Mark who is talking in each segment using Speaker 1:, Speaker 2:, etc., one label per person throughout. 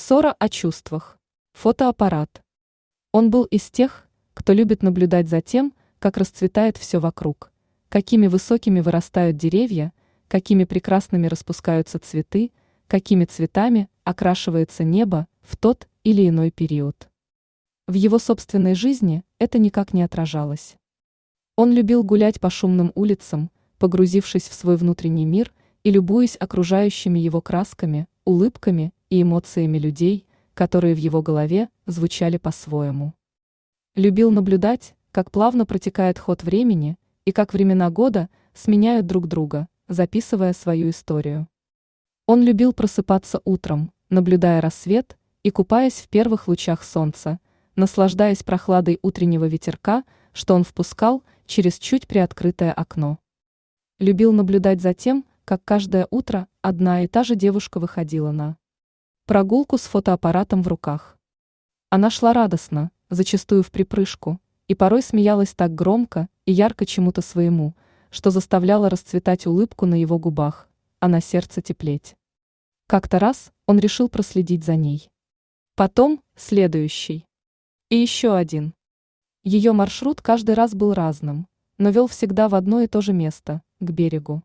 Speaker 1: Ссора о чувствах. Фотоаппарат. Он был из тех, кто любит наблюдать за тем, как расцветает все вокруг, какими высокими вырастают деревья, какими прекрасными распускаются цветы, какими цветами окрашивается небо в тот или иной период. В его собственной жизни это никак не отражалось. Он любил гулять по шумным улицам, погрузившись в свой внутренний мир и любуясь окружающими его красками, улыбками и эмоциями людей, которые в его голове звучали по-своему. Любил наблюдать, как плавно протекает ход времени и как времена года сменяют друг друга, записывая свою историю. Он любил просыпаться утром, наблюдая рассвет и купаясь в первых лучах солнца, наслаждаясь прохладой утреннего ветерка, что он впускал через чуть приоткрытое окно. Любил наблюдать за тем, как каждое утро одна и та же девушка выходила на прогулку с фотоаппаратом в руках. Она шла радостно, зачастую вприпрыжку, и порой смеялась так громко и ярко чему-то своему, что заставляло расцветать улыбку на его губах, а на сердце теплеть. Как-то раз он решил проследить за ней. Потом следующий. И еще один. Ее маршрут каждый раз был разным, но вел всегда в одно и то же место, к берегу.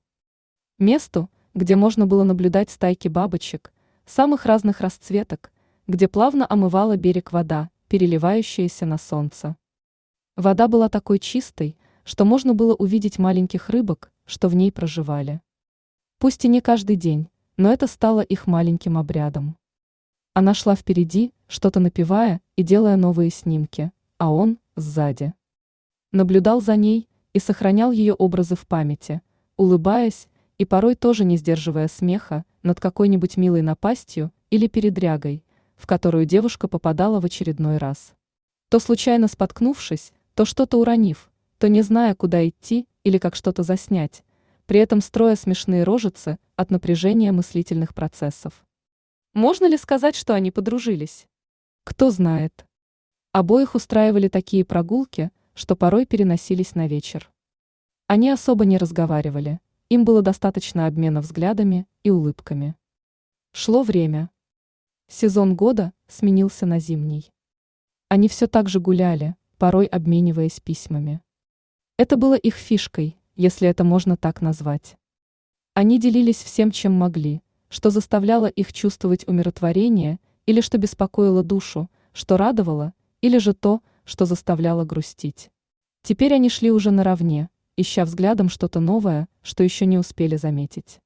Speaker 1: Месту, где можно было наблюдать стайки бабочек, самых разных расцветок, где плавно омывала берег вода, переливающаяся на солнце. Вода была такой чистой, что можно было увидеть маленьких рыбок, что в ней проживали. Пусть и не каждый день, но это стало их маленьким обрядом. Она шла впереди, что-то напевая и делая новые снимки, а он сзади. Наблюдал за ней и сохранял ее образы в памяти, улыбаясь и порой тоже не сдерживая смеха над какой-нибудь милой напастью или передрягой, в которую девушка попадала в очередной раз. То случайно споткнувшись, то что-то уронив, то не зная, куда идти или как что-то заснять, при этом строя смешные рожицы от напряжения мыслительных процессов. Можно ли сказать, что они подружились? Кто знает. Обоих устраивали такие прогулки, что порой переносились на вечер. Они особо не разговаривали, им было достаточно обмена взглядами и улыбками. Шло время. Сезон года сменился на зимний. Они все так же гуляли, порой обмениваясь письмами. Это было их фишкой, если это можно так назвать. Они делились всем, чем могли, что заставляло их чувствовать умиротворение или что беспокоило душу, что радовало, или же то, что заставляло грустить. Теперь они шли уже наравне, ища взглядом что-то новое, что еще не успели заметить.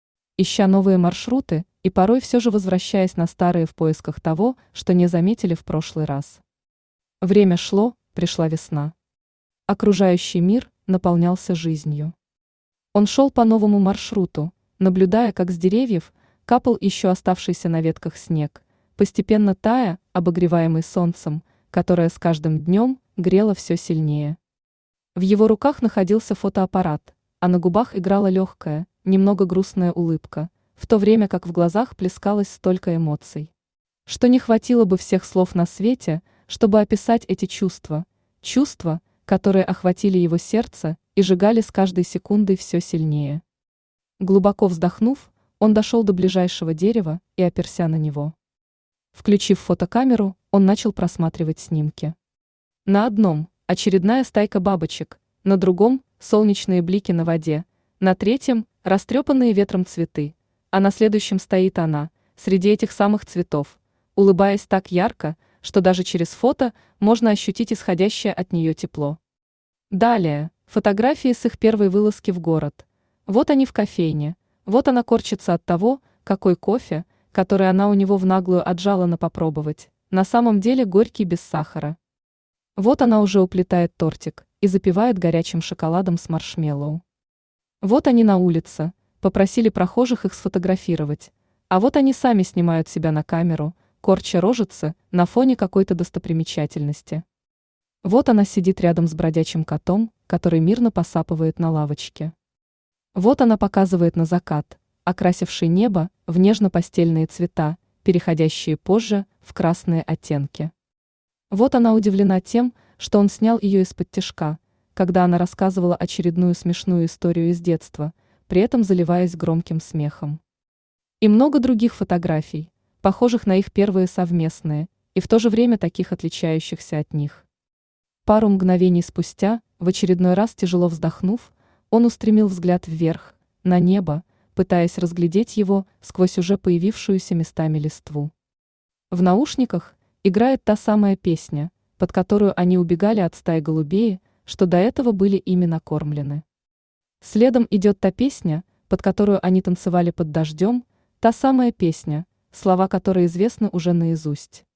Speaker 1: Ища новые маршруты и порой все же возвращаясь на старые в поисках того, что не заметили в прошлый раз. Время шло, пришла весна. Окружающий мир наполнялся жизнью. Он шел по новому маршруту, наблюдая, как с деревьев капал еще оставшийся на ветках снег, постепенно тая, обогреваемый солнцем, которое с каждым днем грело все сильнее. В его руках находился фотоаппарат, а на губах играла легкая, немного грустная улыбка, в то время как в глазах плескалось столько эмоций, что не хватило бы всех слов на свете, чтобы описать эти чувства, которые охватили его сердце и сжигали с каждой секундой все сильнее. Глубоко вздохнув, он дошел до ближайшего дерева и оперся на него. Включив фотокамеру, он начал просматривать снимки. На одном – очередная стайка бабочек, на другом – солнечные блики на воде, на третьем – растрепанные ветром цветы, а на следующем стоит она, среди этих самых цветов, улыбаясь так ярко, что даже через фото можно ощутить исходящее от нее тепло. Далее – фотографии с их первой вылазки в город. Вот они в кофейне, вот она корчится от того, какой кофе, который она у него в наглую отжала на попробовать, на самом деле горький без сахара. Вот она уже уплетает тортик и запивает горячим шоколадом с маршмеллоу. Вот они на улице, попросили прохожих их сфотографировать, а вот они сами снимают себя на камеру, корча рожицы на фоне какой-то достопримечательности. Вот она сидит рядом с бродячим котом, который мирно посапывает на лавочке. Вот она показывает на закат, окрасивший небо в нежно-постельные цвета, переходящие позже в красные оттенки. Вот она удивлена тем, что он снял ее из-под тишка, когда она рассказывала очередную смешную историю из детства, при этом заливаясь громким смехом. И много других фотографий, похожих на их первые совместные, и в то же время таких отличающихся от них. Пару мгновений спустя, в очередной раз тяжело вздохнув, он устремил взгляд вверх, на небо, пытаясь разглядеть его сквозь уже появившуюся местами листву. В наушниках играет та самая песня, под которую они убегали от стаи голубей, что до этого были ими накормлены. Следом идет та песня, под которую они танцевали под дождем, та самая песня, слова которой известны уже наизусть.